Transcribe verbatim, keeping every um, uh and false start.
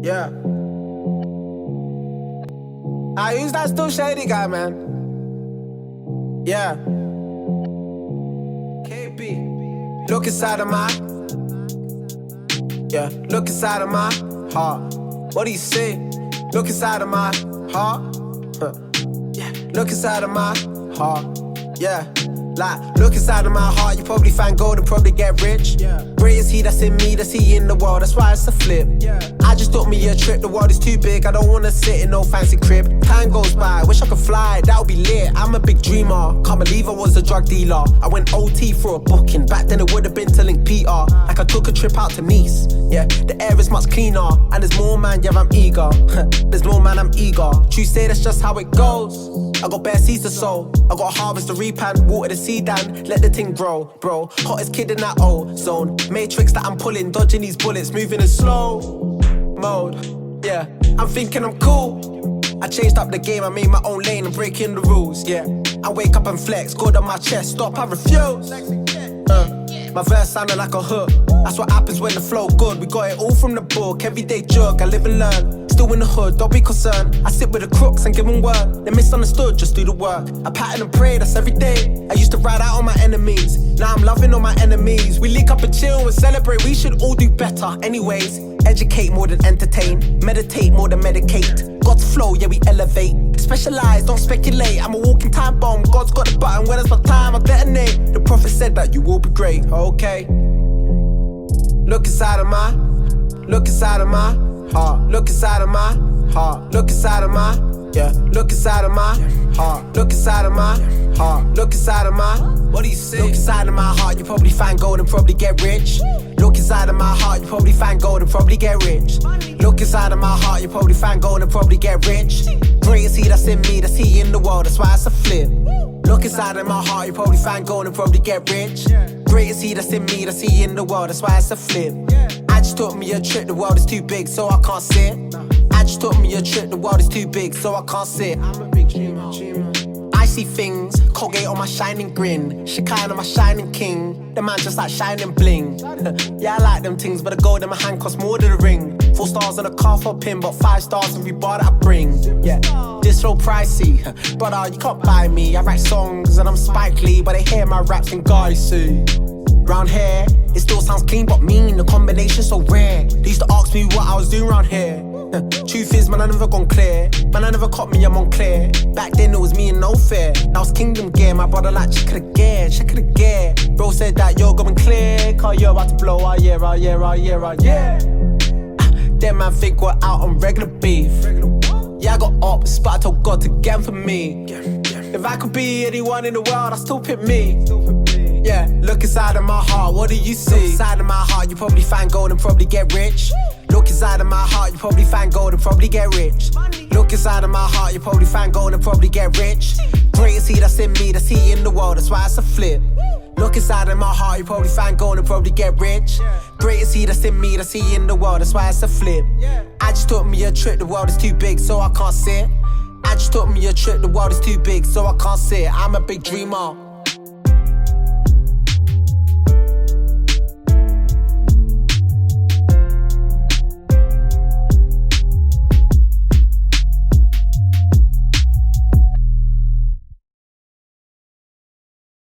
Yeah. I use that still shady guy, man. Yeah. K B. Look inside of my. Yeah. Look inside of my heart. What do you say? Look inside of my heart. Huh. Yeah. Look inside of my heart. Yeah. Like, look inside of my heart, you probably find gold and probably get rich. Yeah. Great is he that's in me, that's he in the world, that's why it's a flip. Yeah. I just took me a trip, the world is too big, I don't wanna sit in no fancy crib. Time goes by, wish I could fly, that would be lit, I'm a big dreamer. Can't believe I was a drug dealer. I went O T for a booking, back then it would've been to link P R. Like I took a trip out to Nice, yeah. The air is much cleaner, and there's more man, yeah I'm eager. There's more man, I'm eager. True say that's just how it goes. I got bare seeds to sow, I got harvest to reap and water the seed and let the thing grow, bro. Hottest kid in that old zone. Matrix that I'm pulling, dodging these bullets, moving in slow mode. Yeah, I'm thinking I'm cool. I changed up the game, I made my own lane and breaking the rules. Yeah, I wake up and flex, gold on my chest, stop, I refuse. Uh, my verse sounded like a hook. That's what happens when the flow good. We got it all from the book, everyday jug, I live and learn. Still in the hood, don't be concerned. I sit with the crooks and give them work. They're misunderstood, just do the work. I pattern and pray, that's every day. I used to ride out on my enemies, now I'm loving on my enemies. We link up and chill and celebrate, we should all do better anyways. Educate more than entertain, meditate more than medicate. God's flow, yeah we elevate. Specialize, don't speculate, I'm a walking time bomb. God's got the button, when it's my time I detonate. The prophet said that you will be great, okay. Look inside of my, look inside of my heart. Look inside of my heart. Look inside of my, yeah. Look inside of my heart. Look inside of my heart. Look inside of my, what do you say? Look inside of my heart, you probably find gold and probably get rich. Look inside of my heart, you probably find gold and probably get rich. Look inside of my heart, you probably find gold and probably get rich. Great is he that's in me, that's he in the world, that's why it's a flip. Look inside of my heart, you probably find gold and probably get rich. Great is he that's in me, that's he in the world, that's why it's a flip. I just took me a trip, the world is too big, so I can't sit. I just took me a trip, the world is too big, so I can't sit. I'm a big dreamer, dreamer. I see things, Colgate on my shining grin, Shekinah on my shining king. The man just like shining bling. Yeah, I like them things, but the gold in my hand costs more than a ring. Four stars on a car for a pin, but five stars every bar that I bring. Yeah, this real pricey, brother, you can't buy me. I write songs and I'm Spike Lee, but they hear my raps in guy suit. Round here, it still sounds clean but mean, the combination's so rare. They used to ask me what I was doing round here. Truth is, man, I never gone clear. Man, I never caught me, I'm on clear. Back then it was me and no fear. Now it's kingdom gear, my brother like check it again, check it again. Bro said that you're going clear, cause you're about to blow, oh yeah, oh yeah, oh yeah, oh yeah. Them man think we're out on regular beef. Yeah, I got ops, but I told God to get 'em for me. If I could be anyone in the world, I'd still pick me. Yeah, look inside of my heart, what do you see? Look inside of my heart, you probably find gold and probably get rich. Look inside of my heart, you probably find gold and probably get rich. Look inside of my heart, you probably find gold and probably get rich. Great is he that's in me, that's he in the world, that's why it's a flip. Look inside of my heart, you probably find gold and probably get rich. Great is he that's in me, that's he in the world, that's why it's a flip. I just took me a trip, the world is too big, so I can't sit. I just took me a trip, the world is too big, so I can't sit. I'm a big dreamer.